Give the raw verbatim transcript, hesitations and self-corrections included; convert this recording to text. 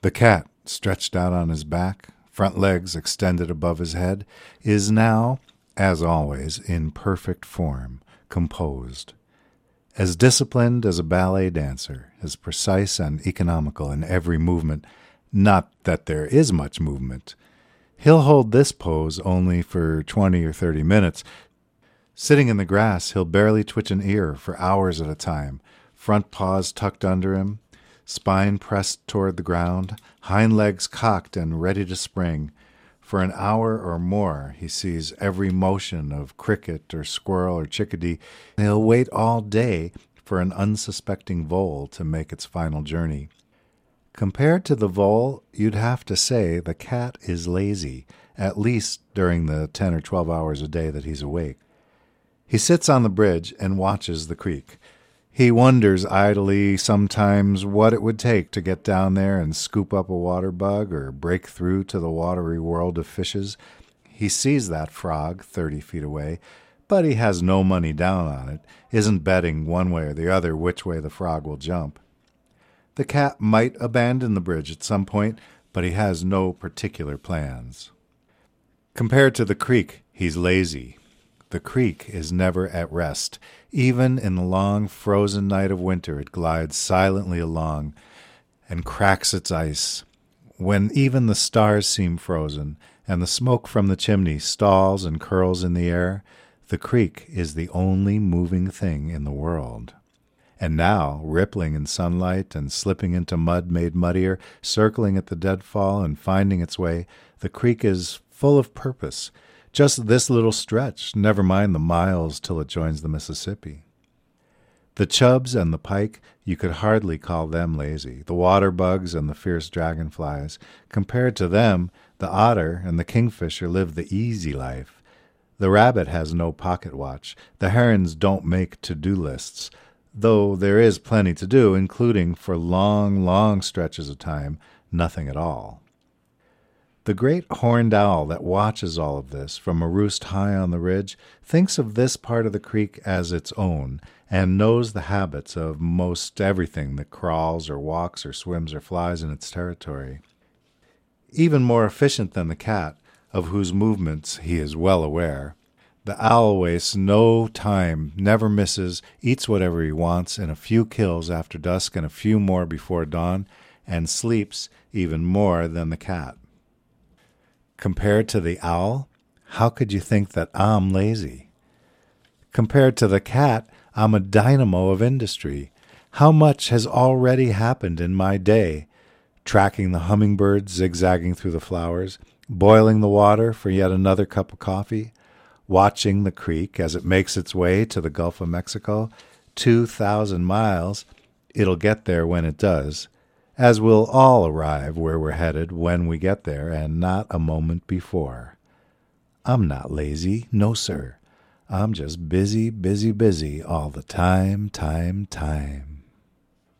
The cat, stretched out on his back, front legs extended above his head, is now, as always, in perfect form, composed. As disciplined as a ballet dancer, as precise and economical in every movement, not that there is much movement. He'll hold this pose only for twenty or thirty minutes. Sitting in the grass, he'll barely twitch an ear for hours at a time, front paws tucked under him, spine pressed toward the ground, hind legs cocked and ready to spring. For an hour or more, he sees every motion of cricket or squirrel or chickadee. He'll wait all day for an unsuspecting vole to make its final journey. Compared to the vole, you'd have to say the cat is lazy, at least during the ten or twelve hours a day that he's awake. He sits on the bridge and watches the creek. He wonders idly sometimes what it would take to get down there and scoop up a water bug or break through to the watery world of fishes. He sees that frog thirty feet away, but he has no money down on it, isn't betting one way or the other which way the frog will jump. The cat might abandon the bridge at some point, but he has no particular plans. Compared to the creek, he's lazy. The creek is never at rest. Even in the long, frozen night of winter, it glides silently along and cracks its ice. When even the stars seem frozen and the smoke from the chimney stalls and curls in the air, the creek is the only moving thing in the world. And now, rippling in sunlight and slipping into mud made muddier, circling at the deadfall and finding its way, the creek is full of purpose. Just this little stretch, never mind the miles till it joins the Mississippi. The chubs and the pike, you could hardly call them lazy. The water bugs and the fierce dragonflies. Compared to them, the otter and the kingfisher live the easy life. The rabbit has no pocket watch. The herons don't make to-do lists, though there is plenty to do, including, for long, long stretches of time, nothing at all. The great horned owl that watches all of this from a roost high on the ridge thinks of this part of the creek as its own and knows the habits of most everything that crawls or walks or swims or flies in its territory. Even more efficient than the cat, of whose movements he is well aware, the owl wastes no time, never misses, eats whatever he wants, and a few kills after dusk and a few more before dawn, and sleeps even more than the cat. Compared to the owl, how could you think that I'm lazy? Compared to the cat, I'm a dynamo of industry. How much has already happened in my day? Tracking the hummingbird zigzagging through the flowers, boiling the water for yet another cup of coffee, watching the creek as it makes its way to the Gulf of Mexico, two thousand miles. It'll get there when it does, as we'll all arrive where we're headed when we get there, and not a moment before. I'm not lazy, no sir. I'm just busy, busy, busy all the time, time, time.